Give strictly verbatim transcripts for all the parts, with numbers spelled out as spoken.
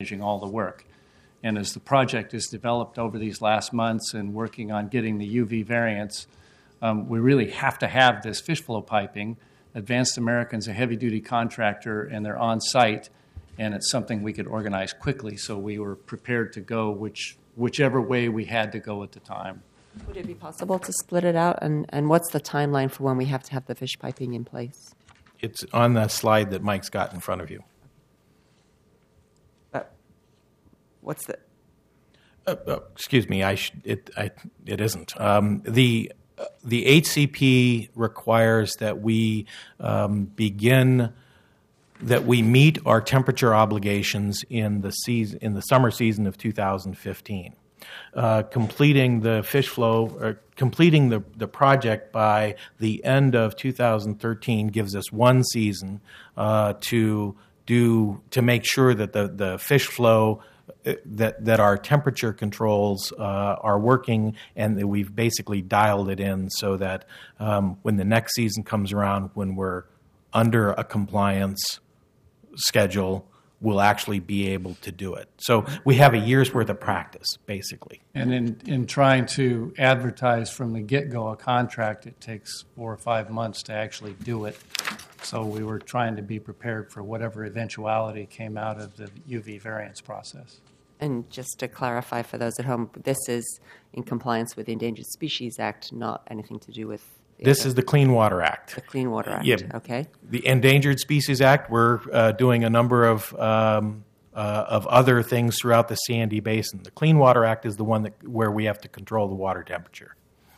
managing all the work. And as the project is developed over these last months and working on getting the U V variants, um, we really have to have this fish flow piping. Advanced American's a heavy-duty contractor, and they're on site, and it's something we could organize quickly, so we were prepared to go which, whichever way we had to go at the time. Would it be possible to split it out, and, and what's the timeline for when we have to have the fish piping in place? It's on the slide that Mike's got in front of you. Uh, what's the... Uh, uh, excuse me, I sh- it, I, it isn't. Um, the the H C P requires that we um, begin, that we meet our temperature obligations in the season, in the summer season of two thousand fifteen. Uh, completing the fish flow, or completing the, the project by the end of two thousand thirteen gives us one season uh, to do to make sure that the, the fish flow, that that our temperature controls uh, are working, and that we've basically dialed it in so that um, when the next season comes around, when we're under a compliance schedule, we'll actually be able to do it. So we have a year's worth of practice, basically. And in, in trying to advertise from the get-go a contract, it takes four or five months to actually do it. So we were trying to be prepared for whatever eventuality came out of the U V variance process. And just to clarify for those at home, this is in compliance with the Endangered Species Act, not anything to do with... This is the Clean Water Act. The Clean Water Act, yeah. Okay. The Endangered Species Act, we're uh, doing a number of um, uh, of other things throughout the Sandy Basin. The Clean Water Act is the one that where we have to control the water temperature.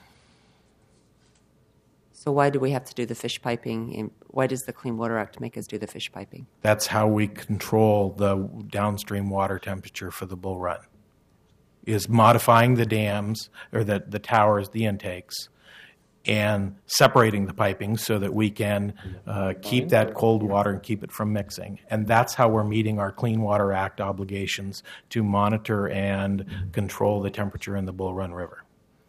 So why do we have to do the fish piping? In, why does the Clean Water Act make us do the fish piping? That's how we control the downstream water temperature for the Bull Run, is modifying the dams, or the, the towers, the intakes, and separating the piping so that we can uh, keep that cold water and keep it from mixing. And that's how we're meeting our Clean Water Act obligations to monitor and control the temperature in the Bull Run River.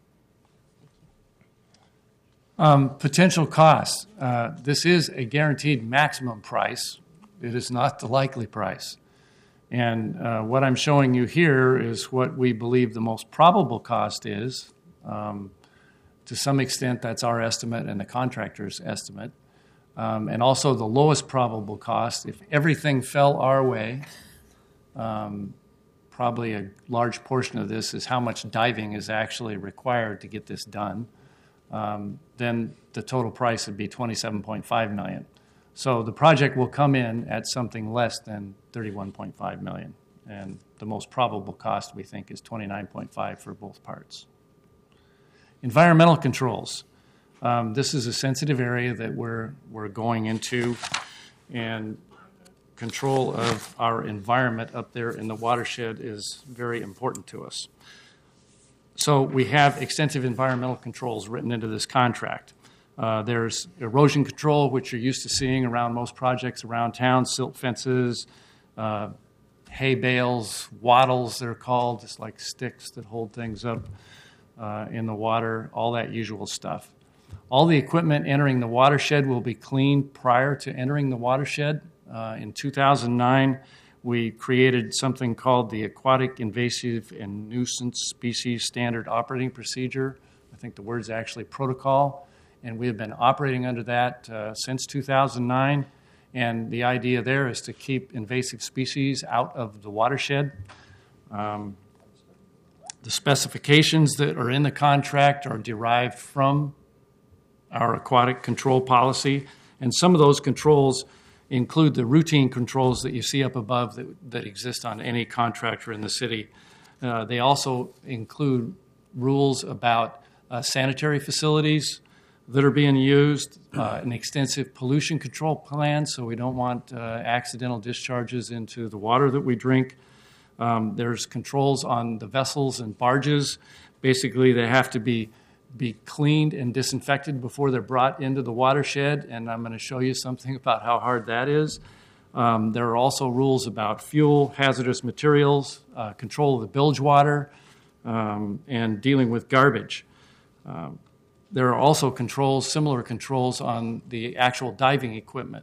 Um, potential costs. Uh, this is a guaranteed maximum price. It is not the likely price. And uh, what I'm showing you here is what we believe the most probable cost is. Um, To some extent, that's our estimate and the contractor's estimate. Um, and also the lowest probable cost. If everything fell our way, um, probably a large portion of this is how much diving is actually required to get this done. Um, then the total price would be twenty-seven point five million dollars. So the project will come in at something less than thirty-one point five million dollars. And the most probable cost, we think, is twenty-nine point five for both parts. Environmental controls. Um, this is a sensitive area that we're we're going into, and control of our environment up there in the watershed is very important to us. So we have extensive environmental controls written into this contract. Uh, there's erosion control, which you're used to seeing around most projects around town, silt fences, uh, hay bales, wattles they're called, just like sticks that hold things up uh, in the water, all that usual stuff. All the equipment entering the watershed will be cleaned prior to entering the watershed. Uh, in two thousand nine, we created something called the Aquatic Invasive and Nuisance Species Standard Operating Procedure. I think the word's actually protocol. And we have been operating under that uh, since two thousand nine. And the idea there is to keep invasive species out of the watershed. Um, the specifications that are in the contract are derived from our aquatic control policy. And some of those controls include the routine controls that you see up above that, that exist on any contractor in the city. Uh, they also include rules about uh, sanitary facilities that are being used, uh, an extensive pollution control plan, so we don't want uh, accidental discharges into the water that we drink. Um, there's controls on the vessels and barges. Basically, they have to be be cleaned and disinfected before they're brought into the watershed, and I'm going to show you something about how hard that is. Um, there are also rules about fuel, hazardous materials, uh, control of the bilge water, um, and dealing with garbage. Um, there are also controls, similar controls on the actual diving equipment.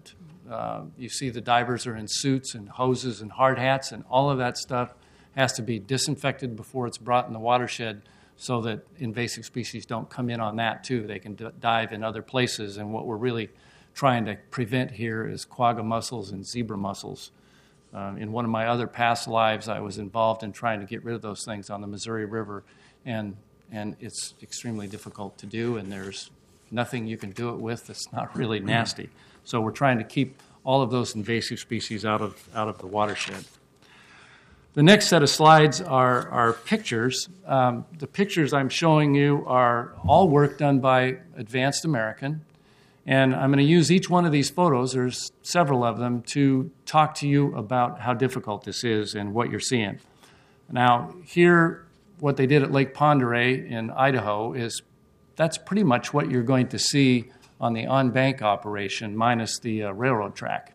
Uh, you see the divers are in suits and hoses and hard hats, and all of that stuff has to be disinfected before it's brought in the watershed so that invasive species don't come in on that too. They can d- dive in other places, and what we're really trying to prevent here is quagga mussels and zebra mussels. Uh, in one of my other past lives, I was involved in trying to get rid of those things on the Missouri River, and and it's extremely difficult to do, and there's nothing you can do it with that's not really nasty. So we're trying to keep all of those invasive species out of out of the watershed. The next set of slides are, are pictures. Um, the pictures I'm showing you are all work done by Advanced American. And I'm going to use each one of these photos, there's several of them, to talk to you about how difficult this is and what you're seeing. Now, here, what they did at Lake Pend Oreille in Idaho is that's pretty much what you're going to see on the on-bank operation, minus the uh, railroad track.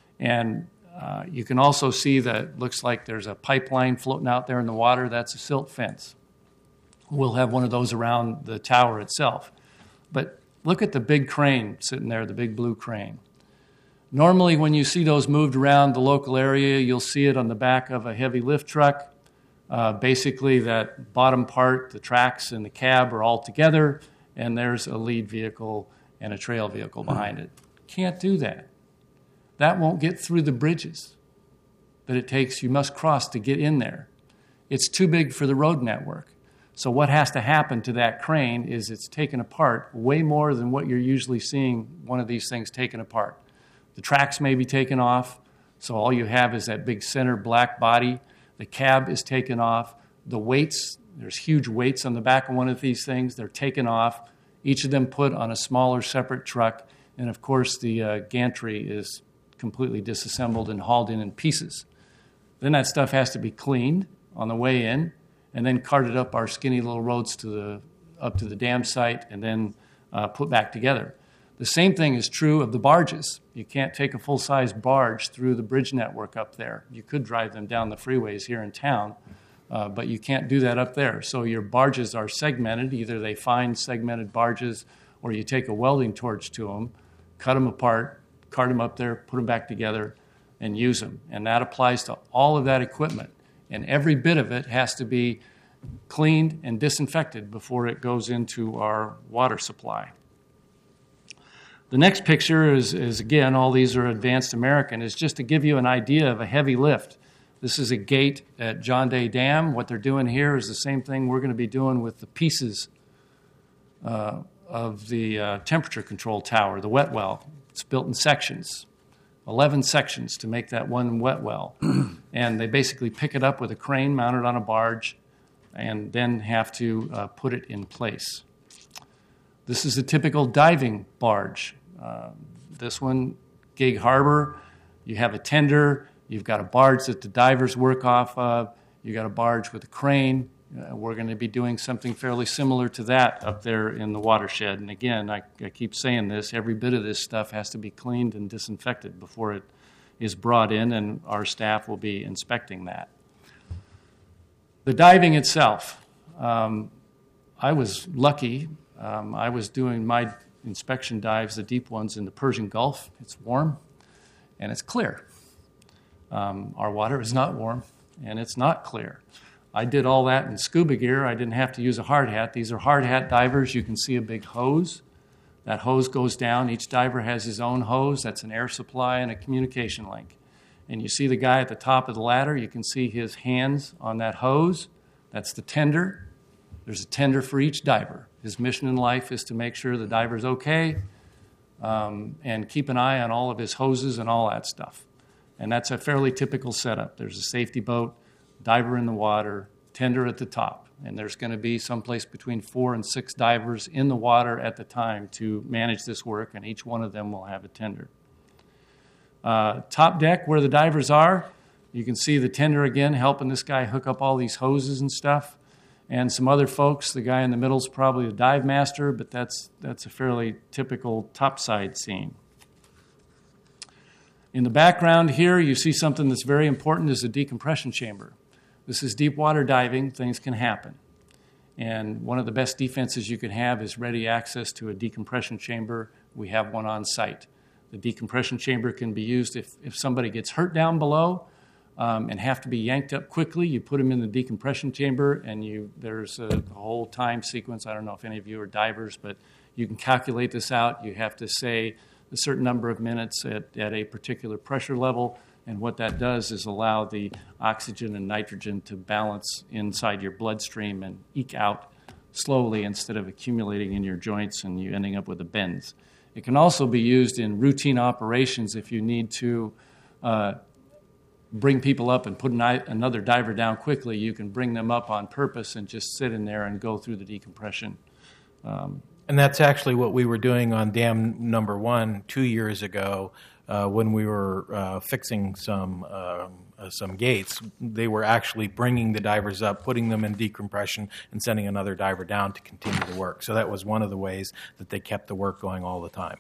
And uh, you can also see that it looks like there's a pipeline floating out there in the water. That's a silt fence. We'll have one of those around the tower itself. But look at the big crane sitting there, the big blue crane. Normally, when you see those moved around the local area, you'll see it on the back of a heavy lift truck. Uh, basically, that bottom part, the tracks and the cab are all together, and there's a lead vehicle and a trail vehicle behind it. Can't do that. That won't get through the bridges that it takes, you must cross to get in there. It's too big for the road network. So what has to happen to that crane is it's taken apart way more than what you're usually seeing one of these things taken apart. The tracks may be taken off, so all you have is that big center black body. The cab is taken off. The weights, there's huge weights on the back of one of these things. They're taken off, each of them put on a smaller separate truck. And, of course, the uh, gantry is completely disassembled and hauled in in pieces. Then that stuff has to be cleaned on the way in, and then carted up our skinny little roads to the up to the dam site and then uh, put back together. The same thing is true of the barges. You can't take a full-size barge through the bridge network up there. You could drive them down the freeways here in town, uh, but you can't do that up there. So your barges are segmented. Either they find segmented barges or you take a welding torch to them, cut them apart, cart them up there, put them back together, and use them. And that applies to all of that equipment. And every bit of it has to be cleaned and disinfected before it goes into our water supply. The next picture is, is, again, all these are Advanced American, is just to give you an idea of a heavy lift. This is a gate at John Day Dam. What they're doing here is the same thing we're going to be doing with the pieces uh, of the uh, temperature control tower, the wet well. It's built in sections. eleven sections to make that one wet well. And they basically pick it up with a crane mounted on a barge and then have to uh, put it in place. This is a typical diving barge. Uh, this one, Gig Harbor, you have a tender, you've got a barge that the divers work off of, you've got a barge with a crane. Uh, we're going to be doing something fairly similar to that up there in the watershed. And again, I, I keep saying this, every bit of this stuff has to be cleaned and disinfected before it is brought in, and our staff will be inspecting that. The diving itself, um, I was lucky. Um, I was doing my inspection dives, the deep ones, in the Persian Gulf. It's warm and it's clear. Um, our water is not warm and it's not clear. I did all that in scuba gear. I didn't have to use a hard hat. These are hard hat divers. You can see a big hose. That hose goes down. Each diver has his own hose. That's an air supply and a communication link. And you see the guy at the top of the ladder. You can see his hands on that hose. That's the tender. There's a tender for each diver. His mission in life is to make sure the diver's okay um, and keep an eye on all of his hoses and all that stuff. And that's a fairly typical setup. There's a safety boat, diver in the water, tender at the top. And there's going to be someplace between four and six divers in the water at the time to manage this work, and each one of them will have a tender. Uh, top deck, where the divers are, you can see the tender again helping this guy hook up all these hoses and stuff. And some other folks, the guy in the middle is probably a dive master, but that's that's a fairly typical topside scene. In the background here, you see something that's very important is a decompression chamber. This is deep water diving. Things can happen. And one of the best defenses you can have is ready access to a decompression chamber. We have one on site. The decompression chamber can be used if, if somebody gets hurt down below um, and have to be yanked up quickly. You put them in the decompression chamber, and you there's a, a whole time sequence. I don't know if any of you are divers, but you can calculate this out. You have to say a certain number of minutes at, at a particular pressure level, and what that does is allow the oxygen and nitrogen to balance inside your bloodstream and eke out slowly instead of accumulating in your joints and you ending up with a bends. It can also be used in routine operations if you need to uh, bring people up and put an, another diver down quickly. You can bring them up on purpose and just sit in there and go through the decompression. Um, and that's actually what we were doing on dam number one two years ago uh, when we were uh, fixing some uh, uh, some gates. They were actually bringing the divers up, putting them in decompression, and sending another diver down to continue the work. So that was one of the ways that they kept the work going all the time.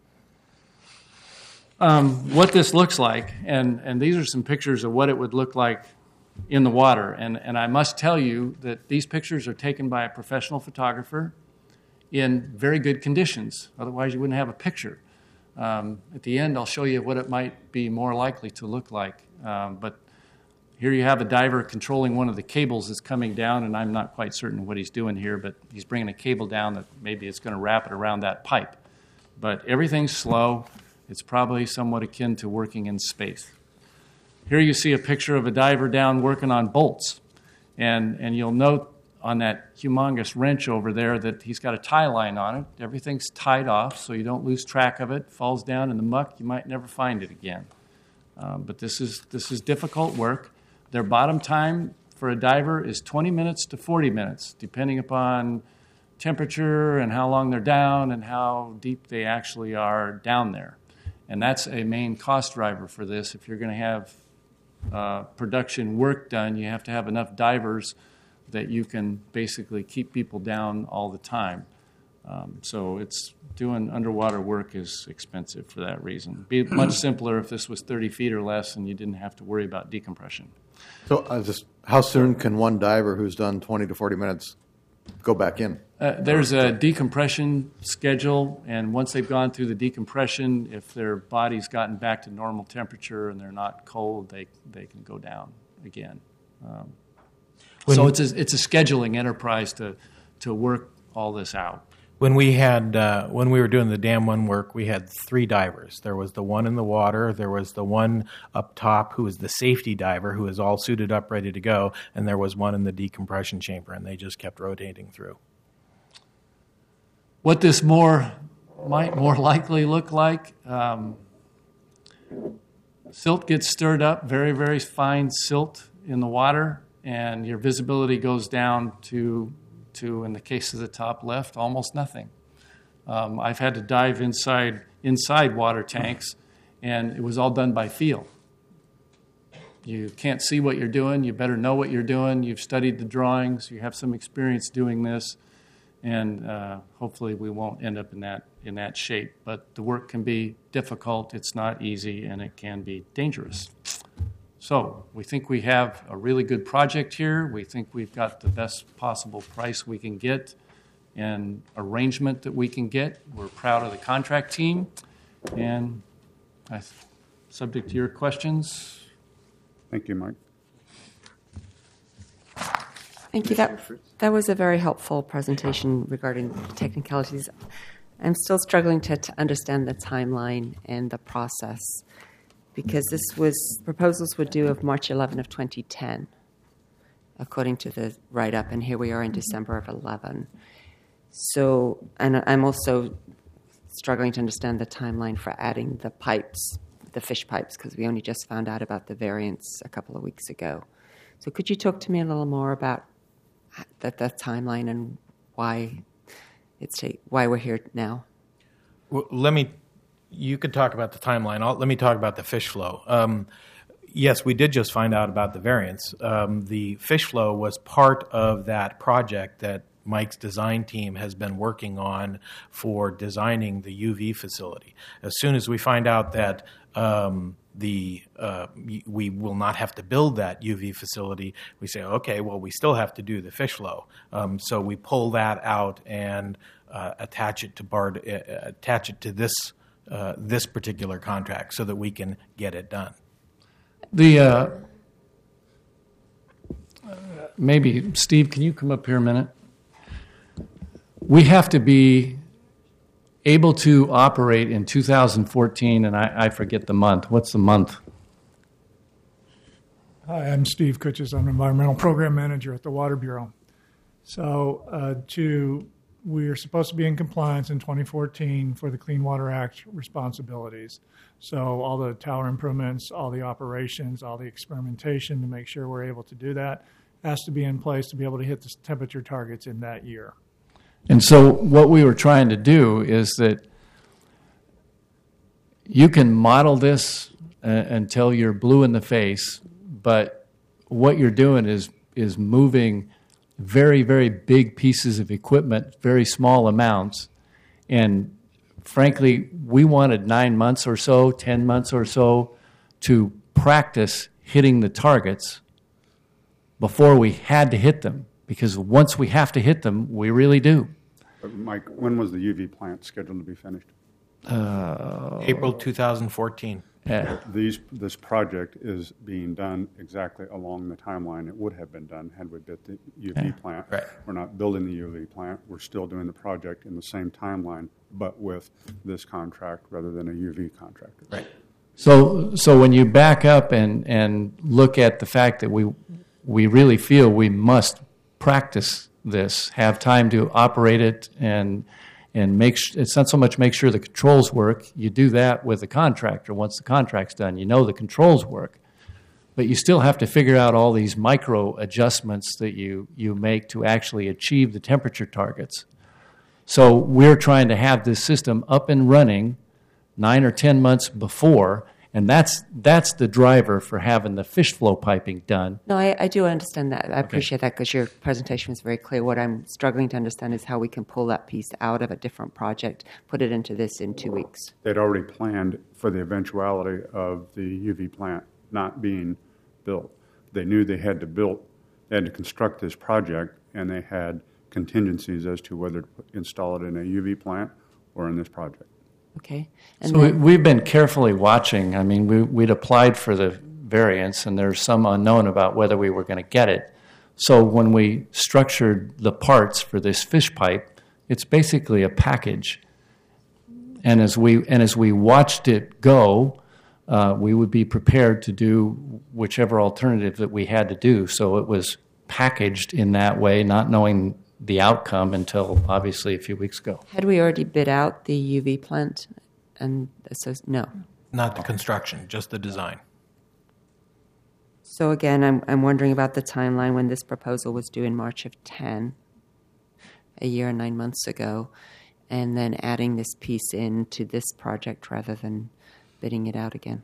Um, what this looks like, and, and these are some pictures of what it would look like in the water. And, and I must tell you that these pictures are taken by a professional photographer in very good conditions. Otherwise, you wouldn't have a picture. Um, at the end, I'll show you what it might be more likely to look like. Um, but here you have a diver controlling one of the cables that's coming down, and I'm not quite certain what he's doing here, but he's bringing a cable down that maybe it's going to wrap it around that pipe. But everything's slow. It's probably somewhat akin to working in space. Here you see a picture of a diver down working on bolts. And, and you'll note on that humongous wrench over there that he's got a tie line on it. Everything's tied off so you don't lose track of it. Falls down in the muck, you might never find it again. Um, but this is this is difficult work. Their bottom time for a diver is twenty minutes to forty minutes, depending upon temperature and how long they're down and how deep they actually are down there. And that's a main cost driver for this. If you're going to have uh, production work done, you have to have enough divers that you can basically keep people down all the time. Um, so it's doing underwater work is expensive for that reason. It'd be much simpler if this was thirty feet or less and you didn't have to worry about decompression. So uh, just how soon can one diver who's done twenty to forty minutes go back in? Uh, there's a decompression schedule, and once they've gone through the decompression, if their body's gotten back to normal temperature and they're not cold, they they can go down again. Um, so it's a, it's a scheduling enterprise to to work all this out. When we had uh, when we were doing the Dam One work, we had three divers. There was the one in the water, there was the one up top who was the safety diver, who was all suited up, ready to go, and there was one in the decompression chamber, and they just kept rotating through. What this more might more likely look like, um, silt gets stirred up, very, very fine silt in the water, and your visibility goes down to, to in the case of the top left, almost nothing. Um, I've had to dive inside inside water tanks, and it was all done by feel. You can't see what you're doing. You better know what you're doing. You've studied the drawings. You have some experience doing this. And uh, hopefully we won't end up in that in that shape. But the work can be difficult, it's not easy, and it can be dangerous. So we think we have a really good project here. We think we've got the best possible price we can get and arrangement that we can get. We're proud of the contract team. And I, subject to your questions. Thank you, Mike. Thank you. That, that was a very helpful presentation regarding technicalities. I'm still struggling to, to understand the timeline and the process, because this was, proposals were due of March eleventh of twenty ten, according to the write-up, and here we are in December of eleven. So, and I'm also struggling to understand the timeline for adding the pipes, the fish pipes, because we only just found out about the variants a couple of weeks ago. So could you talk to me a little more about that, that timeline and why it's take, why we're here now? Well, let me, you could talk about the timeline. I'll, let me talk about the fish flow. Um, yes, we did just find out about the variants. Um, the fish flow was part of that project that Mike's design team has been working on for designing the U V facility. As soon as we find out that um, the uh, we will not have to build that U V facility, we say, okay, well, we still have to do the fish flow. Um, so we pull that out and uh, attach it to bar- uh, attach it to this uh, this particular contract so that we can get it done. The uh, maybe Steve, can you come up here a minute? We have to be able to operate in two thousand fourteen, and I, I forget the month. What's the month? Hi, I'm Steve Kutches. I'm Environmental Program Manager at the Water Bureau. So uh, to we are supposed to be in compliance in twenty fourteen for the Clean Water Act responsibilities. So all the tower improvements, all the operations, all the experimentation to make sure we're able to do that has to be in place to be able to hit the temperature targets in that year. And so what we were trying to do is that you can model this uh, until you're blue in the face, but what you're doing is is moving very, very big pieces of equipment, very small amounts. And frankly, we wanted nine months or so, ten months or so to practice hitting the targets before we had to hit them. Because once we have to hit them, we really do. But Mike, when was the U V plant scheduled to be finished? Uh, April two thousand fourteen. yeah. These, this project is being done exactly along the timeline it would have been done had we built the U V Yeah. plant. Right. We're not building the U V plant. We're still doing the project in the same timeline, but with this contract rather than a U V contractor. Right. So, so when you back up and, and look at the fact that we we really feel we must practice this, have time to operate it, and and make sh- it's not so much make sure the controls work. You do that with the contractor. Once the contract's done, you know the controls work, but you still have to figure out all these micro adjustments that you you make to actually achieve the temperature targets. So we're trying to have this system up and running nine or ten months before, and that's that's the driver for having the fish flow piping done. No, I, I do understand that. I appreciate that because your presentation was very clear. What I'm struggling to understand is how we can pull that piece out of a different project, put it into this in two weeks. They'd already planned for the eventuality of the U V plant not being built. They knew they had to build, they had to construct this project, and they had contingencies as to whether to install it in a U V plant or in this project. Okay. And So we, then, we've been carefully watching. I mean, we, we'd applied for the variance, and there's some unknown about whether we were going to get it. So when we structured the parts for this fish pipe, it's basically a package. And as we and as we watched it go, uh, we would be prepared to do whichever alternative that we had to do. So it was packaged in that way, not knowing the outcome until obviously a few weeks ago. had we already bid out the U V plant? And so, no. Not the construction, just the design. So again, I'm I'm wondering about the timeline when this proposal was due in March of ten, a year and nine months ago, and then adding this piece into this project rather than bidding it out again.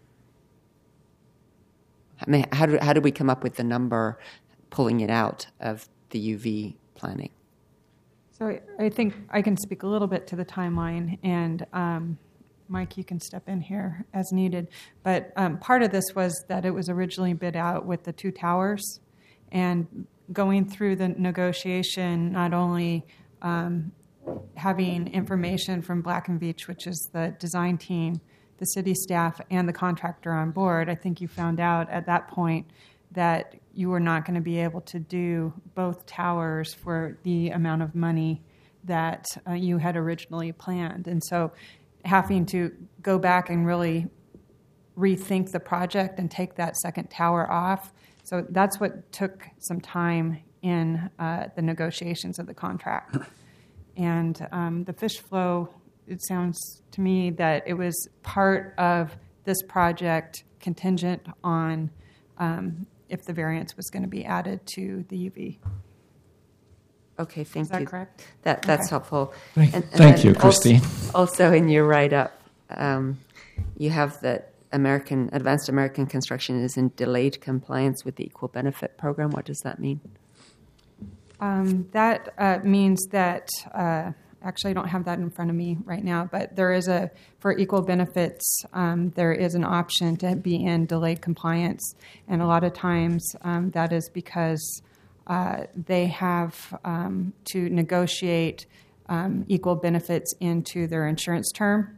I mean, how do how did we come up with the number, pulling it out of the U V planning? So I, I think I can speak a little bit to the timeline, and um, Mike, you can step in here as needed. But um, part of this was that it was originally bid out with the two towers, and going through the negotiation, not only um, having information from Black and Veatch, which is the design team, the city staff, and the contractor on board, I think you found out at that point that you were not going to be able to do both towers for the amount of money that uh, you had originally planned. And so having to go back and really rethink the project and take that second tower off. So that's what took some time in uh, the negotiations of the contract. And um, the fish flow, it sounds to me that it was part of this project contingent on um, if the variance was going to be added to the U V. Okay, thank Is that you. correct? That that's Okay. helpful. Thank- And- and thank then you, also- Christine. Also, in your write-up, um, you have that American Advanced American Construction is in delayed compliance with the Equal Benefit Program. What does that mean? Um, that uh, means that, uh, actually I don't have that in front of me right now, but there is a, for equal benefits, um, there is an option to be in delayed compliance. And a lot of times um, that is because uh, they have um, to negotiate um, equal benefits into their insurance term.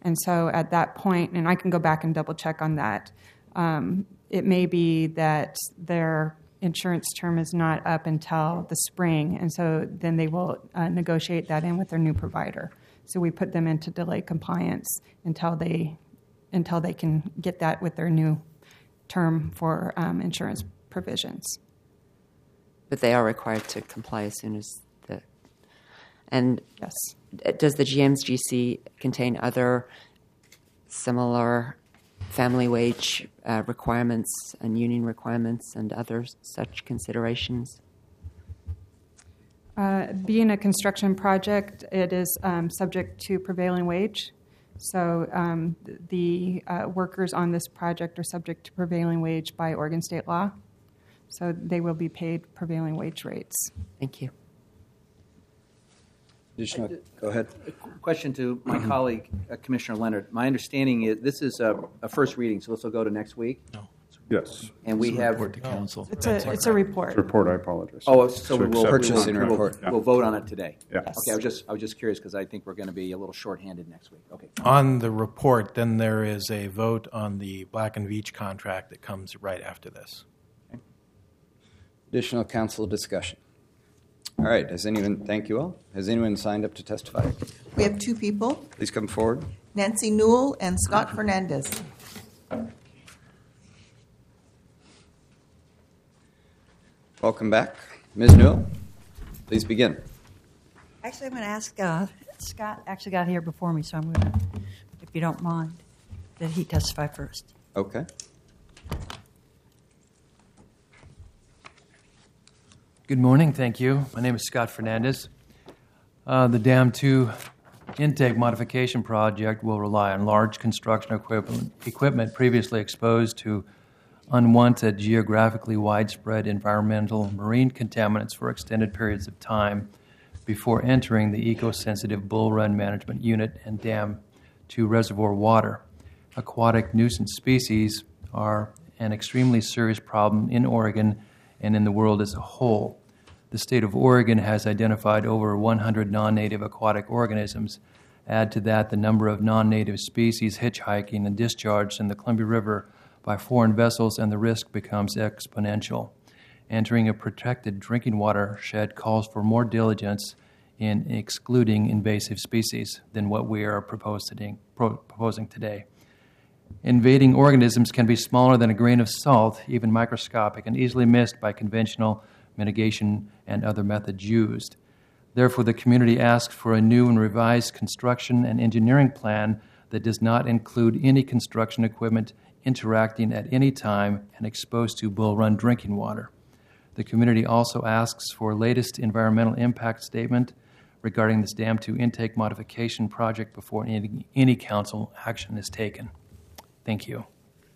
And so at that point, and I can go back and double check on that, um, it may be that their insurance term is not up until the spring, and so then they will uh, negotiate that in with their new provider. So we put them into delay compliance until they until they can get that with their new term for um, insurance provisions. But they are required to comply as soon as the. And Yes. does the G M G C contain other similar family wage uh, requirements and union requirements and other such considerations? Uh, being a construction project, it is um, subject to prevailing wage. So um, the uh, workers on this project are subject to prevailing wage by Oregon state law. So they will be paid prevailing wage rates. Thank you. Additional, go ahead. Question to my colleague, uh, Commissioner Leonard. My understanding is this is a, a first reading, so this will go to next week. No. Yes. And we have. Report to council. It's a it's a report. Report, I apologize. Oh, so To we will, accept- Purchasing we will, report. We'll, we'll vote on it today. Yeah. Yes. Okay, I was just I was just curious because I think we're going to be a little shorthanded next week. Okay. On the report, then there is a vote on the Black and Veatch contract that comes right after this. Additional council discussion. All right. Has anyone? Thank you all. Has anyone signed up to testify? We have two people, Please come forward. Nancy Newell and Scott Fernandez. Welcome back, Miz Newell. Please begin. Actually, I'm going to ask, uh, Scott actually got here before me, so I'm going to, if you don't mind, that he testify first. Okay. Good morning, thank you. My name is Scott Fernandez. Uh, the Dam two intake modification project will rely on large construction equipment, equipment previously exposed to unwanted, geographically widespread environmental marine contaminants for extended periods of time before entering the eco-sensitive Bull Run Management Unit and Dam two reservoir water. Aquatic nuisance species are an extremely serious problem in Oregon and in the world as a whole. The state of Oregon has identified over one hundred non-native aquatic organisms. Add to that the number of non-native species hitchhiking and discharged in the Columbia River by foreign vessels, and the risk becomes exponential. Entering a protected drinking watershed calls for more diligence in excluding invasive species than what we are proposing today. Invading organisms can be smaller than a grain of salt, even microscopic, and easily missed by conventional mitigation and other methods used. Therefore, the community asks for a new and revised construction and engineering plan that does not include any construction equipment interacting at any time and exposed to Bull Run drinking water. The community also asks for latest environmental impact statement regarding this Dam two intake modification project before any, any council action is taken. Thank you.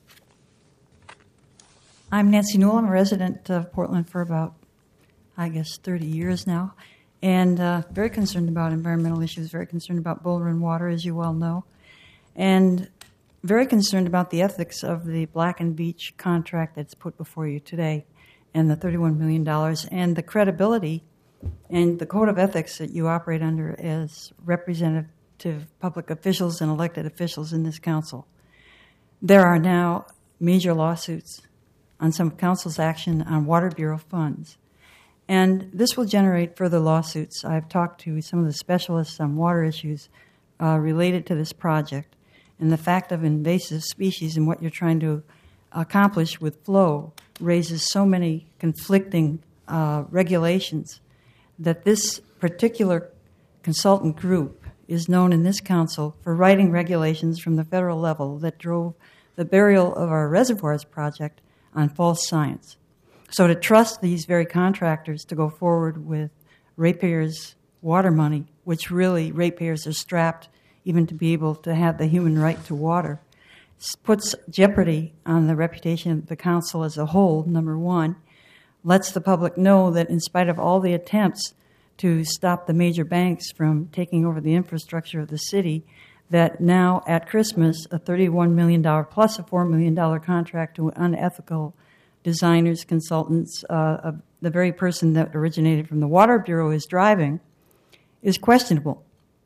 I'm Nancy Newell. I'm a resident of Portland for about, I guess, thirty years now, and uh, very concerned about environmental issues, very concerned about Bull Run water, as you well know, and very concerned about the ethics of the Black and Veatch contract that's put before you today and the thirty-one million dollars and the credibility and the code of ethics that you operate under as representative public officials and elected officials in this council. There are now major lawsuits on some council's action on Water Bureau funds. And this will generate further lawsuits. I've talked to some of the specialists on water issues uh, related to this project. And the fact of invasive species and what you're trying to accomplish with flow raises so many conflicting uh, regulations that this particular consultant group is known in this council for writing regulations from the federal level that drove the burial of our reservoirs project on false science. So to trust these very contractors to go forward with ratepayers' water money, which really ratepayers are strapped even to be able to have the human right to water, puts jeopardy on the reputation of the council as a whole, number one, lets the public know that in spite of all the attempts to stop the major banks from taking over the infrastructure of the city, that now at Christmas, a thirty-one million dollars plus a four million dollars contract to unethical designers, consultants, uh, uh, the very person that originated from the Water Bureau is driving, is questionable.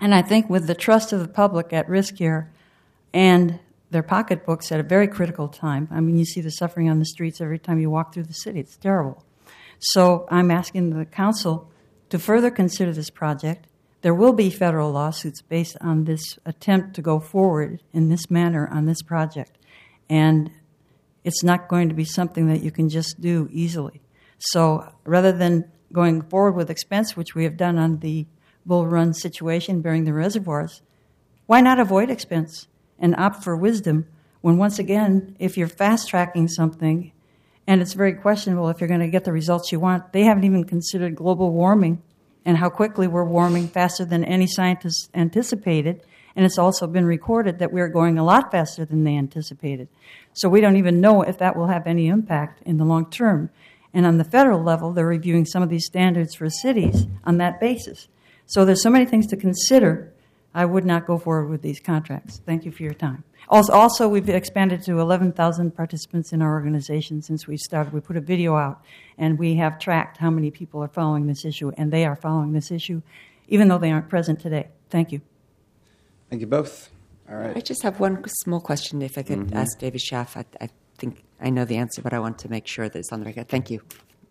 And I think with the trust of the public at risk here and their pocketbooks at a very critical time, I mean, you see the suffering on the streets every time you walk through the city. It's terrible. So I'm asking the council to further consider this project. There will be federal lawsuits based on this attempt to go forward in this manner on this project. And it's not going to be something that you can just do easily. So rather than going forward with expense, which we have done on the Bull Run situation, burying the reservoirs, why not avoid expense and opt for wisdom when, once again, if you're fast-tracking something and it's very questionable if you're going to get the results you want, they haven't even considered global warming and how quickly we're warming faster than any scientists anticipated. And it's also been recorded that we're going a lot faster than they anticipated. So we don't even know if that will have any impact in the long term. And on the federal level, they're reviewing some of these standards for cities on that basis. So there's so many things to consider. I would not go forward with these contracts. Thank you for your time. Also, also we've expanded to eleven thousand participants in our organization since we started. We put a video out, and we have tracked how many people are following this issue, and they are following this issue, even though they aren't present today. Thank you. Thank you both. All right. I just have one small question, if I could Mm-hmm. ask David Schaff. I, I think I know the answer, but I want to make sure that it's on the record. Thank you.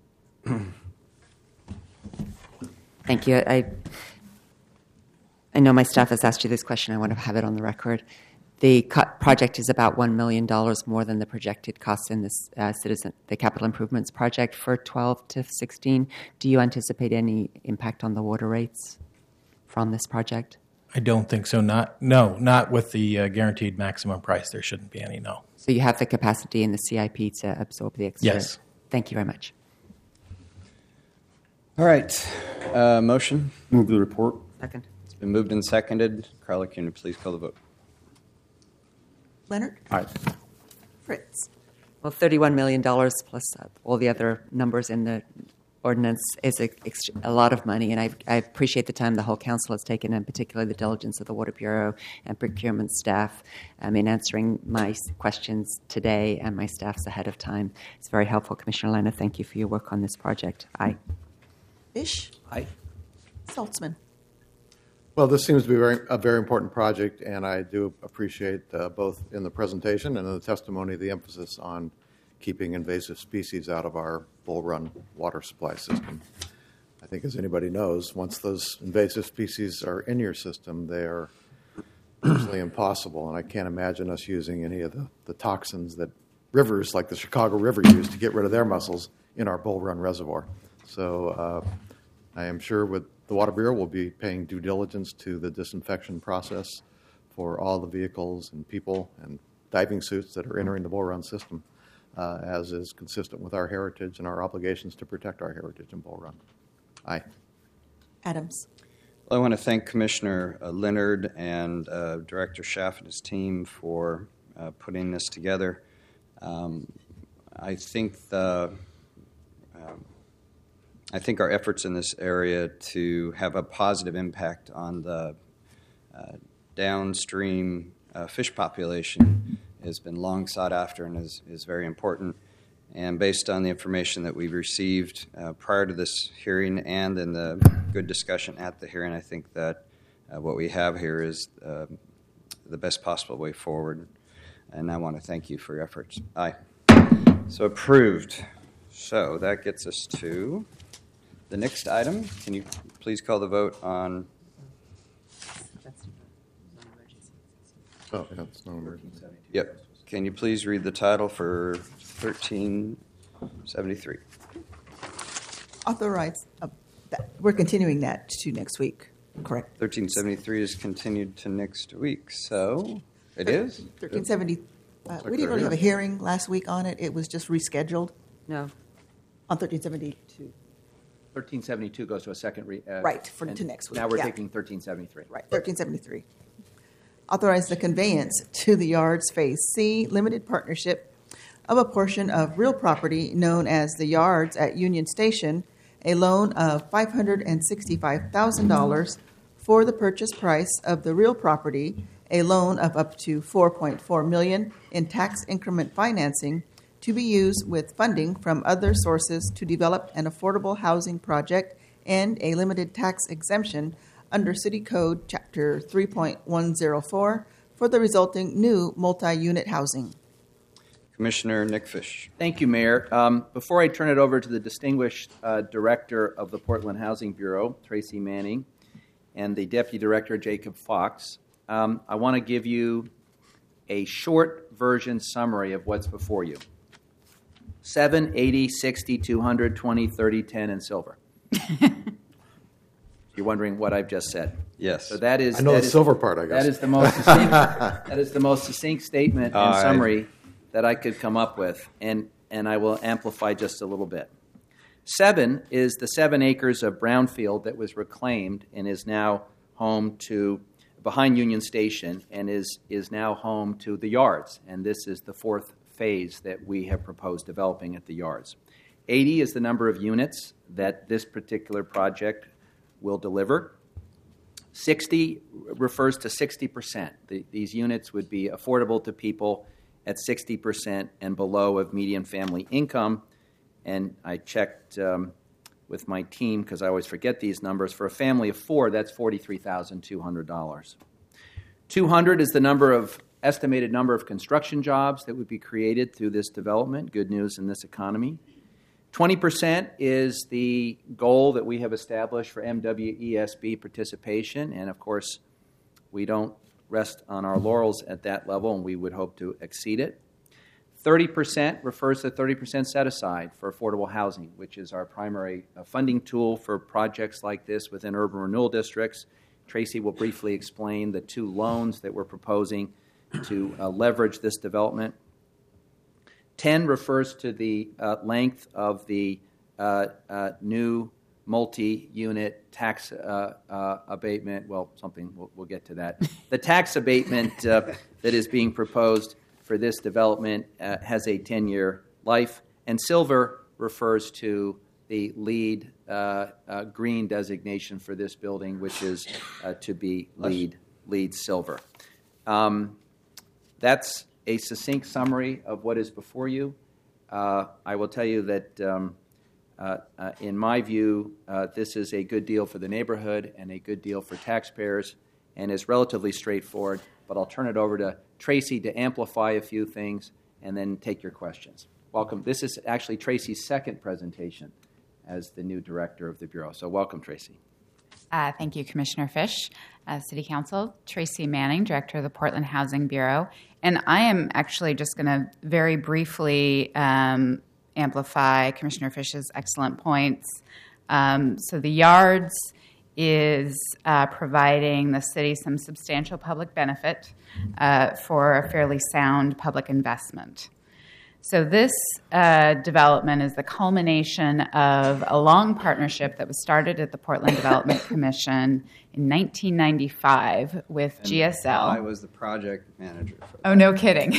Thank you. I, I know my staff has asked you this question. I want to have it on the record. The co- project is about one million dollars more than the projected cost in this uh, citizen, the capital improvements project for twelve to sixteen. Do you anticipate any impact on the water rates from this project? I don't think so. Not no, not with the uh, guaranteed maximum price. There shouldn't be any. No. So you have the capacity in the C I P to absorb the extra? Yes. Thank you very much. All right. Uh, motion? Move the report. Second. It's been moved and seconded. Carla, can you please call the vote? Leonard? Aye. Fritz? Well, thirty-one million dollars plus uh, all the other numbers in the ordinance is a, a lot of money, and I, I appreciate the time the whole council has taken, and particularly the diligence of the Water Bureau and procurement staff um, in answering my questions today and my staff's ahead of time. It's very helpful. Commissioner Leonard, thank you for your work on this project. Aye. Fish? Aye. Saltzman? Well, this seems to be very, a very important project, and I do appreciate uh, both in the presentation and in the testimony the emphasis on keeping invasive species out of our Bull Run water supply system. I think, as anybody knows, once those invasive species are in your system, they are usually impossible, and I can't imagine us using any of the, the toxins that rivers like the Chicago River use to get rid of their mussels in our Bull Run reservoir. So uh, I am sure with the Water Bureau will be paying due diligence to the disinfection process for all the vehicles and people and diving suits that are entering the Bull Run system. Uh, as is consistent with our heritage and our obligations to protect our heritage in Bull Run. Aye. Adams? Well, I want to thank Commissioner uh, Leonard and uh, Director Schaff and his team for uh, putting this together. Um, I think the um, I think our efforts in this area to have a positive impact on the uh, downstream uh, fish population has been long sought after and is, is very important. And based on the information that we've received uh, prior to this hearing and in the good discussion at the hearing, I think that uh, what we have here is uh, the best possible way forward. And I want to thank you for your efforts. Aye. So approved. So that gets us to the next item. Can you please call the vote on? Oh, yeah, it's no emergency. Yep. Can you please read the title for thirteen seventy-three? Authorize, uh, that, we're continuing that to next week, correct? thirteen seventy-three is continued to next week, so it is? thirteen seventy, uh, we didn't really have a hearing last week on it. It was just rescheduled No. on thirteen seventy-two. thirteen seventy-two goes to a second re- uh, Right, for- and to next week, Now we're yeah. taking thirteen seventy-three. Right, thirteen seventy-three. Authorize the conveyance to the Yards Phase C Limited Partnership of a portion of real property known as the Yards at Union Station, a loan of five hundred sixty-five thousand dollars for the purchase price of the real property, a loan of up to four point four million dollars in tax increment financing to be used with funding from other sources to develop an affordable housing project and a limited tax exemption under City Code Chapter three point one oh four for the resulting new multi-unit housing. Commissioner Nick Fish. Thank you, Mayor. Um, before I turn it over to the distinguished uh, Director of the Portland Housing Bureau, Tracy Manning, and the Deputy Director, Jacob Fox, um, I want to give you a short version summary of what's before you. seven, eighty, sixty, two hundred, twenty, thirty, ten, and silver. You're wondering what I've just said. Yes. So that is I know that the is- silver part, I guess. That is the most succinct, that is the most succinct statement All and right. summary that I could come up with, and, and I will amplify just a little bit. Seven is the seven acres of brownfield that was reclaimed and is now home to, behind Union Station, and is, is now home to the yards. And this is the fourth phase that we have proposed developing at the yards. eighty is the number of units that this particular project will deliver. sixty refers to sixty percent. The, these units would be affordable to people at sixty percent and below of median family income. And I checked um, with my team, because I always forget these numbers. For a family of four, that's forty-three thousand two hundred dollars. two hundred is the number of estimated number of construction jobs that would be created through this development. Good news in this economy. twenty percent is the goal that we have established for M W E S B participation. And, of course, we don't rest on our laurels at that level, and we would hope to exceed it. thirty percent refers to thirty percent set aside for affordable housing, which is our primary uh, funding tool for projects like this within urban renewal districts. Tracy will briefly explain the two loans that we're proposing to uh, leverage this development. ten refers to the uh, length of the uh, uh, new multi-unit tax uh, uh, abatement. Well, something, we'll, we'll get to that. The tax abatement uh, that is being proposed for this development uh, has a ten-year life. And silver refers to the LEED uh, uh, green designation for this building, which is uh, to be LEED, LEED silver. Um, that's a succinct summary of what is before you. Uh, I will tell you that, um, uh, uh, in my view, uh, this is a good deal for the neighborhood and a good deal for taxpayers, and is relatively straightforward. But I'll turn it over to Tracy to amplify a few things and then take your questions. Welcome. This is actually Tracy's second presentation as the new director of the Bureau. So welcome, Tracy. Uh, thank you, Commissioner Fish. Uh, City Council, Tracy Manning, Director of the Portland Housing Bureau. And I am actually just going to very briefly um, amplify Commissioner Fish's excellent points. Um, so the yards is uh, providing the city some substantial public benefit uh, for a fairly sound public investment. So this uh, development is the culmination of a long partnership that was started at the Portland Development Commission in nineteen ninety-five with And G S L. I was the project manager for that. Oh, no kidding.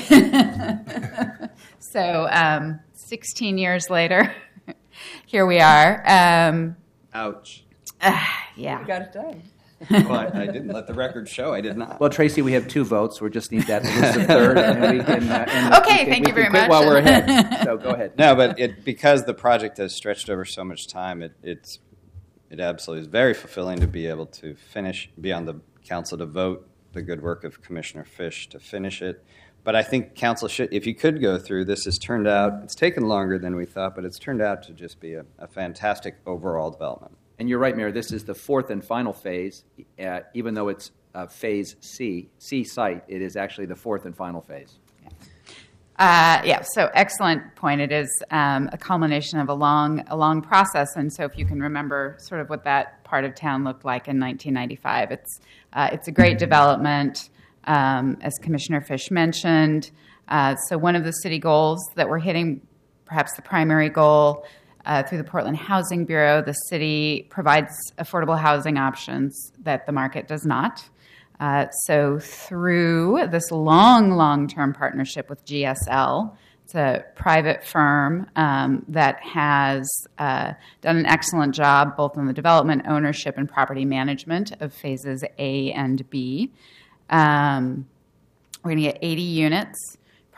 So um, sixteen years later, here we are. Um, Ouch. uh, yeah. You got it done. Well, I, I didn't let the record show. I did not. Well, Tracy, we have two votes. We just need that Elizabeth third. And we can, uh, and Okay, we can, thank we you can very quit much. while we're ahead. So go ahead. No, but it, because the project has stretched over so much time, it, it's it absolutely is very fulfilling to be able to finish, be on the council to vote the good work of Commissioner Fish to finish it. But I think council should, if you could go through, this has turned out, it's taken longer than we thought, but it's turned out to just be a, a fantastic overall development. And you're right, Mayor, this is the fourth and final phase. Uh, even though it's uh, phase C, C site, it is actually the fourth and final phase. Uh, yeah, so excellent point. It is um, a culmination of a long, a long process, and so if you can remember sort of what that part of town looked like in nineteen ninety-five, it's uh, it's a great development, um, as Commissioner Fish mentioned. Uh, so one of the city goals that we're hitting, perhaps the primary goal, uh, through the Portland Housing Bureau, the city provides affordable housing options that the market does not. Uh, so through this long, long-term partnership with G S L, it's a private firm um, that has uh, done an excellent job both in the development, ownership, and property management of phases A and B. Um, we're going to get eighty units,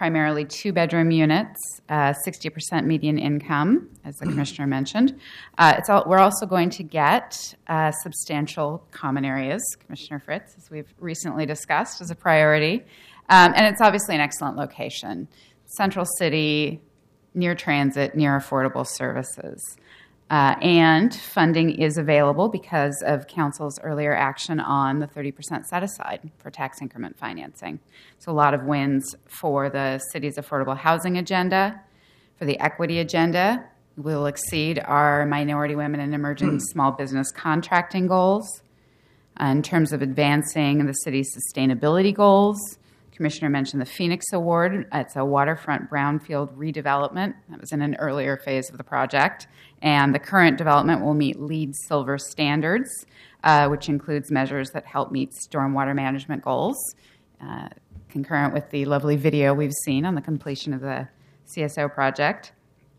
primarily two-bedroom units, uh, sixty percent median income, as the commissioner mentioned. Uh, it's all, we're also going to get uh, substantial common areas, Commissioner Fritz, as we've recently discussed, as a priority. Um, and it's obviously an excellent location. Central city, near transit, near affordable services. Uh, and funding is available because of Council's earlier action on the thirty percent set-aside for tax increment financing. So a lot of wins for the city's affordable housing agenda, for the equity agenda. We'll exceed our minority women and emerging small business contracting goals. Uh, in terms of advancing the city's sustainability goals, Commissioner mentioned the Phoenix Award. It's a waterfront brownfield redevelopment. That was in an earlier phase of the project. And the current development will meet LEED Silver standards, uh, which includes measures that help meet stormwater management goals, uh, concurrent with the lovely video we've seen on the completion of the C S O project.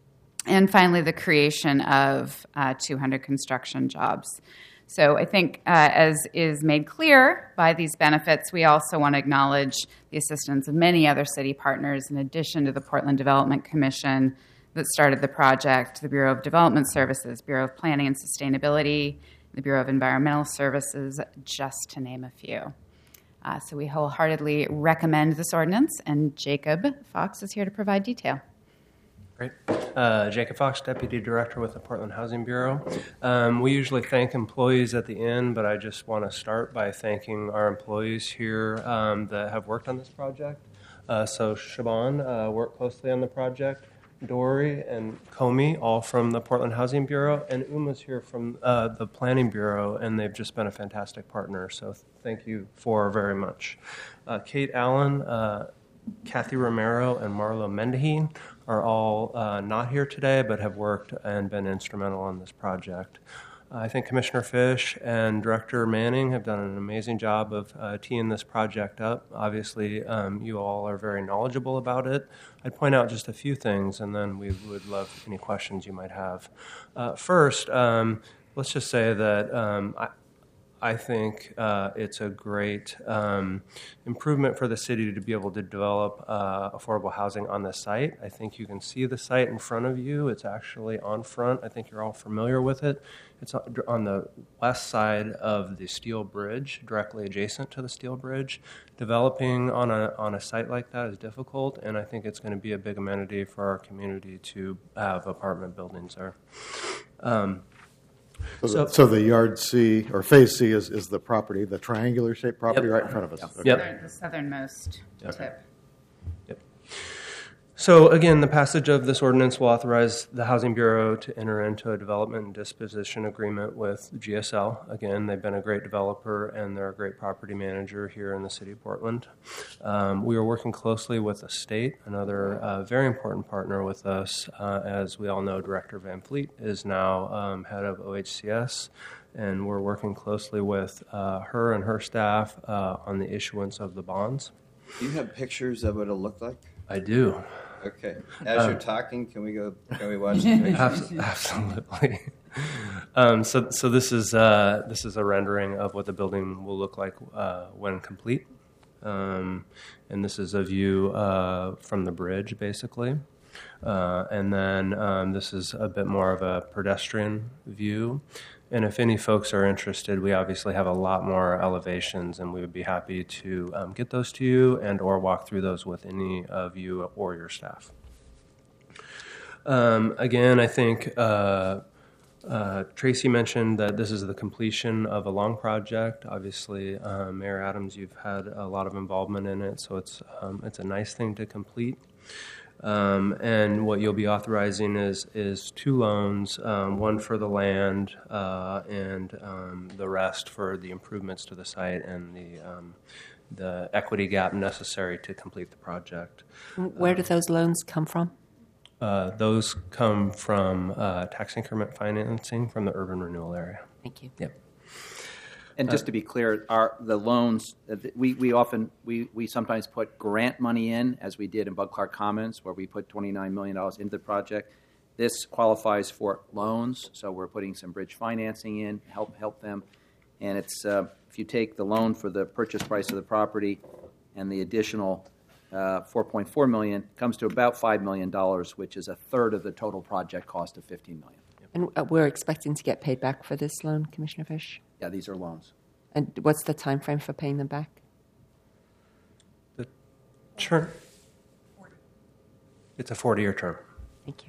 And finally, the creation of uh, two hundred construction jobs. So I think, uh, as is made clear by these benefits, we also want to acknowledge the assistance of many other city partners in addition to the Portland Development Commission that started the project, the Bureau of Development Services, Bureau of Planning and Sustainability, the Bureau of Environmental Services, just to name a few. Uh, so we wholeheartedly recommend this ordinance, and Jacob Fox is here to provide detail. Great. Uh, Jacob Fox, Deputy Director with the Portland Housing Bureau. Um, we usually thank employees at the end, but I just want to start by thanking our employees here um, that have worked on this project. Uh, so Shaban uh, worked closely on the project. Dory and Comey, all from the Portland Housing Bureau, and Uma's here from uh, the Planning Bureau, and they've just been a fantastic partner, so thank you for very much. Uh, Kate Allen, uh, Kathy Romero, and Marlo Mendaheen are all uh, not here today, but have worked and been instrumental on this project. I think Commissioner Fish and Director Manning have done an amazing job of uh, teeing this project up. Obviously, um, you all are very knowledgeable about it. I'd point out just a few things, and then we would love any questions you might have. Uh, first, um, let's just say that um, I, I think uh, it's a great um, improvement for the city to be able to develop uh, affordable housing on the site. I think you can see the site in front of you. It's actually on front. I think you're all familiar with it. It's on the west side of the steel bridge, directly adjacent to the steel bridge. Developing on a on a site like that is difficult, and I think it's going to be a big amenity for our community to have apartment buildings there. Um, So, so, the, so the Yard C, or Phase C, is, is the property, the triangular-shaped property yep. right in front of us? Yep. Okay. Yep. The southernmost yep. tip. Yep. So again, the passage of this ordinance will authorize the Housing Bureau to enter into a development and disposition agreement with G S L. Again, they've been a great developer and they're a great property manager here in the city of Portland. Um, we are working closely with the state, another uh, very important partner with us. Uh, as we all know, Director Van Fleet is now um, head of O H C S, and we're working closely with uh, her and her staff uh, on the issuance of the bonds. Do you have pictures of what it'll look like? I do. Okay. As um, you're talking, can we go? Can we watch the pictures? Absolutely. um, so, so this is uh, this is a rendering of what the building will look like uh, when complete, um, and this is a view uh, from the bridge, basically. Uh, and then um, this is a bit more of a pedestrian view. And if any folks are interested, we obviously have a lot more elevations, and we would be happy to um, get those to you and or walk through those with any of you or your staff. Um, again, I think uh, uh, Tracy mentioned that this is the completion of a long project. Obviously, uh, Mayor Adams, you've had a lot of involvement in it, so it's um, it's a nice thing to complete. Um, and what you'll be authorizing is is two loans, um, one for the land uh, and um, the rest for the improvements to the site and the um, the equity gap necessary to complete the project. Where do those loans come from? Uh, those come from uh, tax increment financing from the urban renewal area. Thank you. Yep. And just to be clear, our the loans we, we often we, we sometimes put grant money in, as we did in Bud Clark Commons, where we put twenty-nine million dollars into the project. This qualifies for loans, so we're putting some bridge financing in, help help them. And it's uh, if you take the loan for the purchase price of the property and the additional uh, four point four million dollars, comes to about five million dollars, which is a third of the total project cost of fifteen million dollars. And uh, we're expecting to get paid back for this loan, Commissioner Fish? Yeah, these are loans. And what's the time frame for paying them back? The term. It's a forty-year term. Thank you.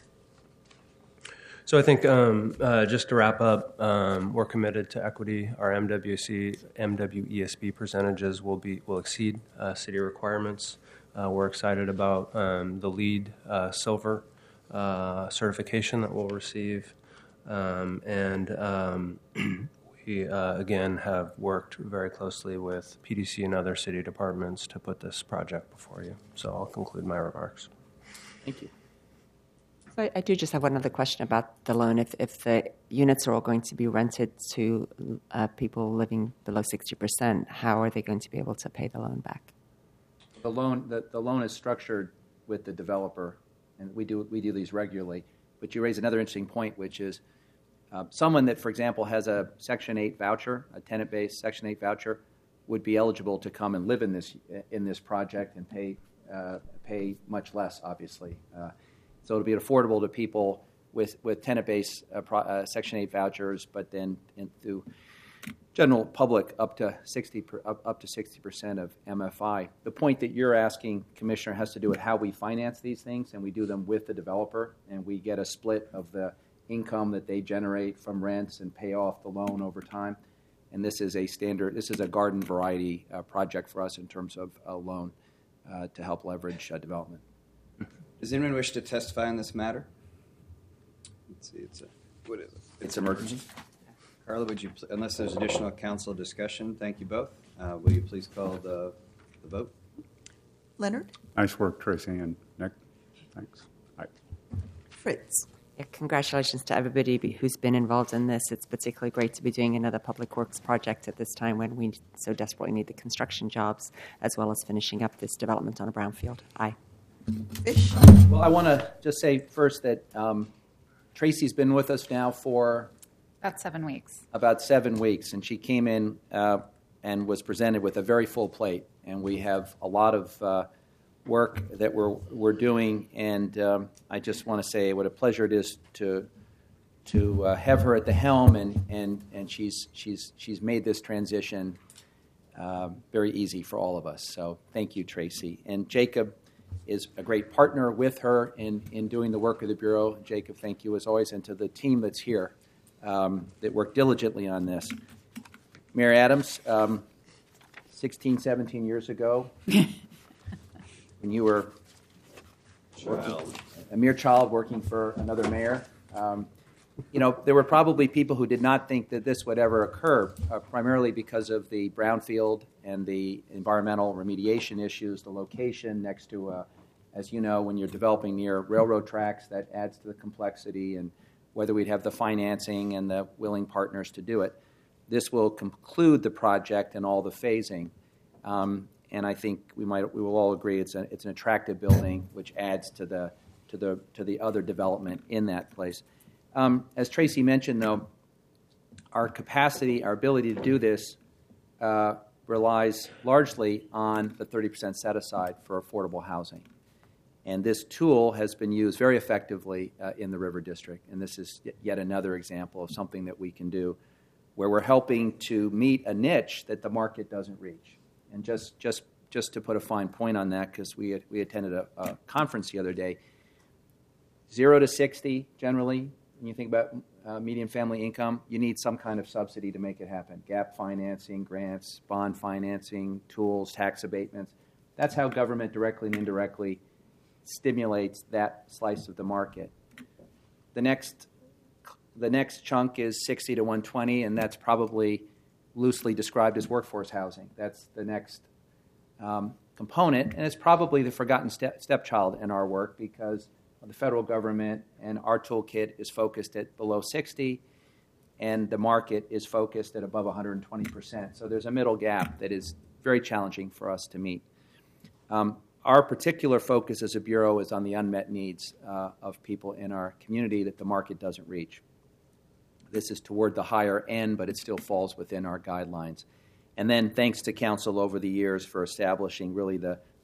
So I think um, uh, just to wrap up, um, we're committed to equity. Our M W C, M W E S B percentages will be will exceed uh, city requirements. Uh, we're excited about um, the LEED uh, Silver uh, certification that we'll receive, um, and um, we uh, again have worked very closely with P D C and other city departments to put this project before you. So I'll conclude my remarks. Thank you. So I, I do just have one other question about the loan. If, if the units are all going to be rented to uh, people living below sixty percent, how are they going to be able to pay the loan back? The loan, the, the loan is structured with the developer, and we do we do these regularly. But you raise another interesting point, which is uh, someone that, for example, has a Section eight voucher, a tenant-based Section eight voucher, would be eligible to come and live in this in this project and pay uh, pay much less, obviously. Uh, so it'll be affordable to people with with tenant-based uh, pro, uh, Section eight vouchers, but then in, through general public up to sixty per, up, up to sixty percent of M F I. The point that you're asking, Commissioner, has to do with how we finance these things, and we do them with the developer, and we get a split of the income that they generate from rents and pay off the loan over time. And this is a standard, this is a garden variety uh, project for us in terms of a loan uh, to help leverage uh, development. Does anyone wish to testify on this matter? Let's see, it's a, what is it? It's emergency. Carla, would you, unless there's additional council discussion, thank you both. Uh, will you please call the, the vote? Leonard? Nice work, Tracy and Nick. Thanks. Aye. Fritz? Yeah, congratulations to everybody who's been involved in this. It's particularly great to be doing another public works project at this time when we so desperately need the construction jobs, as well as finishing up this development on a brownfield. Aye. Fish? Well, I want to just say first that um, Tracy's been with us now for About seven weeks. about seven weeks, and she came in uh, and was presented with a very full plate. And we have a lot of uh, work that we're we're doing, and um, I just want to say what a pleasure it is to to uh, have her at the helm, and and and she's she's she's made this transition uh, very easy for all of us. So thank you, Tracy. And Jacob is a great partner with her in in doing the work of the Bureau. Jacob, thank you as always, and to the team that's here. Um, that worked diligently on this. Mary Adams, um, sixteen, seventeen years ago, when you were working, a mere child working for another mayor, um, you know, there were probably people who did not think that this would ever occur, uh, primarily because of the brownfield and the environmental remediation issues, the location next to, a, as you know, when you're developing near railroad tracks, that adds to the complexity, and whether we'd have the financing and the willing partners to do it. This will conclude the project and all the phasing. Um, and I think we might we will all agree it's a, it's an attractive building which adds to the to the to the other development in that place. Um, as Tracy mentioned, though, our capacity, our ability to do this uh, relies largely on the thirty percent set aside for affordable housing. And this tool has been used very effectively uh, in the River District. And this is yet another example of something that we can do where we're helping to meet a niche that the market doesn't reach. And just just, just to put a fine point on that, because we, we attended a, a conference the other day, zero to sixty generally, when you think about uh, median family income, you need some kind of subsidy to make it happen. Gap financing, grants, bond financing, tools, tax abatements. That's how government directly and indirectly stimulates that slice of the market. The next, the next chunk is sixty to one twenty, and that's probably loosely described as workforce housing. That's the next um, component, and it's probably the forgotten step, stepchild in our work because the federal government and our toolkit is focused at below sixty, and the market is focused at above one hundred twenty percent. So there's a middle gap that is very challenging for us to meet. Um, Our particular focus as a Bureau is on the unmet needs uh, of people in our community that the market doesn't reach. This is toward the higher end, but it still falls within our guidelines. And then thanks to Council over the years for establishing really the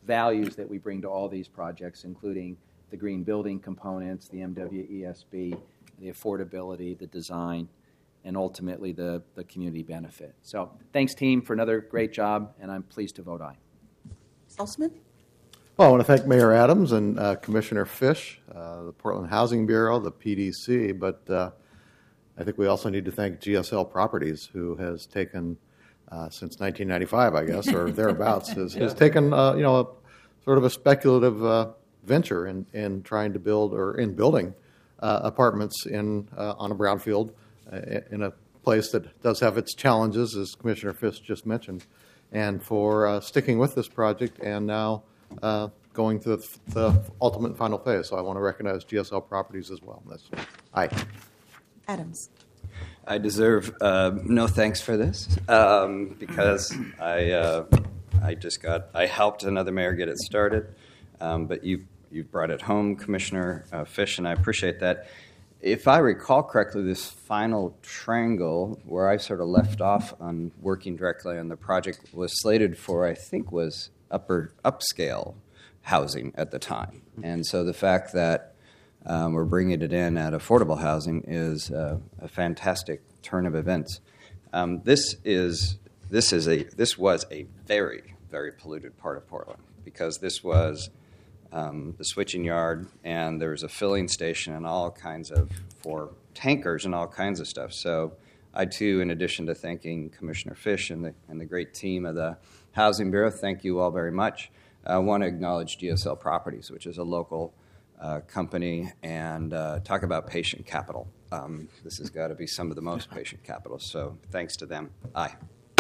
values that we bring to all these projects, including the green building components, the M W E S B, the affordability, the design, and ultimately the, the community benefit. So thanks, team, for another great job, and I'm pleased to vote aye. Saltzman? Well, I want to thank Mayor Adams and uh, Commissioner Fish, uh, the Portland Housing Bureau, the P D C, but uh, I think we also need to thank G S L Properties, who has taken, uh, since nineteen ninety-five, I guess, or thereabouts, has, has taken, uh, you know, a, sort of a speculative uh, venture in, in trying to build or in building uh, apartments in uh, on a brownfield uh, in a place that does have its challenges, as Commissioner Fish just mentioned, and for uh, sticking with this project and now uh, going to the, the ultimate and final phase. So I want to recognize G S L Properties as well. That's aye. Adams. I deserve uh, no thanks for this um, because I uh, I just got I helped another mayor get it started, um, but you you brought it home, Commissioner uh, Fish, and I appreciate that. If I recall correctly, this final triangle where I sort of left off on working directly on the project was slated for, I think, was upper upscale housing at the time, and so the fact that Um, we're bringing it in at affordable housing is uh, a fantastic turn of events. Um, this is this is a this was a very very polluted part of Portland because this was um, the switching yard, and there was a filling station and all kinds of for tankers and all kinds of stuff. So I too, in addition to thanking Commissioner Fish and the and the great team of the Housing Bureau, thank you all very much. I want to acknowledge G S L Properties, which is a local Uh, company, and uh, talk about patient capital. Um, this has got to be some of the most patient capital, so thanks to them. Aye.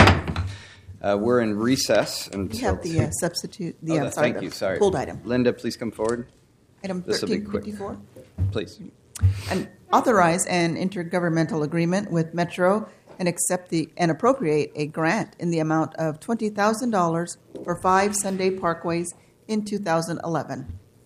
Uh, we're in recess until... We have the uh, substitute, the, oh, I'm the, sorry, thank the you, sorry. pulled item. Linda, please come forward. Item This will be thirteen quick. fifty-four. Please. And authorize an intergovernmental agreement with Metro and accept the and appropriate a grant in the amount of twenty thousand dollars for five Sunday parkways in two thousand eleven.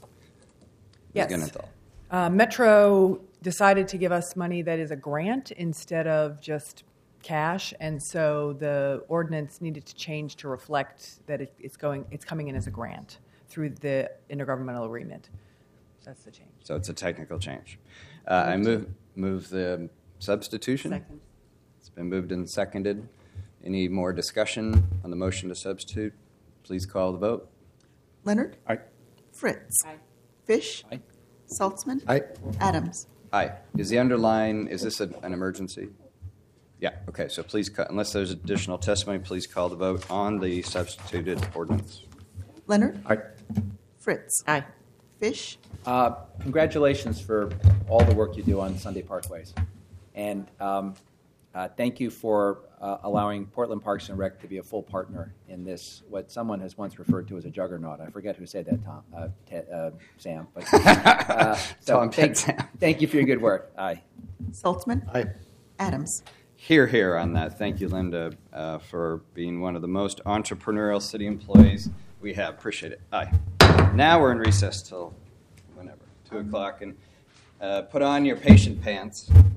Yes. Uh, Metro decided to give us money that is a grant instead of just cash, and so the ordinance needed to change to reflect that it, it's going, it's coming in as a grant through the intergovernmental agreement. That's the change. So it's a technical change. Uh, I move move the substitution. Second. It's been moved and seconded. Any more discussion on the motion to substitute? Please call the vote. Leonard? Aye. Fritz? Aye. Fish? Aye. Saltzman? Aye. Adams? Aye. Is the underline, is this a, an emergency? Yeah, okay, so please, ca- unless there's additional testimony, please call the vote on the substituted ordinance. Leonard? Aye. Fritz? Aye. Fish? Uh, congratulations for all the work you do on Sunday Parkways. And um, uh, thank you for uh, allowing Portland Parks and Rec to be a full partner in this, what someone has once referred to as a juggernaut. I forget who said that, Tom, uh, Ted, uh, Sam. But, uh, so Tom, thank, Sam. thank you for your good work. Aye. Saltzman? Aye. Adams? Here, here on that. Thank you, Linda, uh, for being one of the most entrepreneurial city employees we have. Appreciate it. Aye. Now we're in recess till whenever, two o'clock. And uh, put on your patient pants.